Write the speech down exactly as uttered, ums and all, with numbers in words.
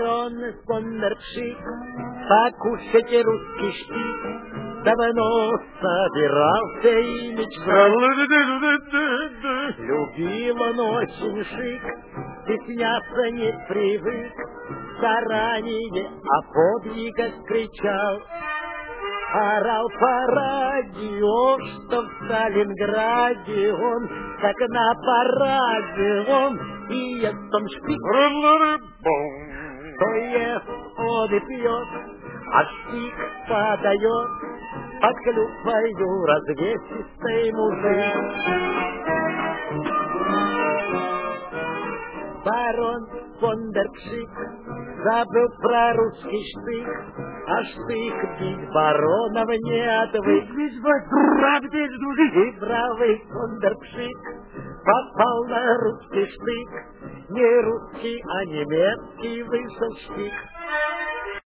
барон фон дер Пшик, покушайте русский штик, давно собирался и мечтал. Любил он очень шик, стесняться не привык, заранее о подвигах кричал. Орал по радио, что в Сталинграде он, как на параде он, и ест он шпик. То ест он и пьет, а шпик подает под клюквою развесистый мужик. Барон фон дер Пшик забыл про русский штык, а штык бить баронов не отвык. И бравый фон дер Пшик попал на русский штык, не русский, а немецкий вышел штык.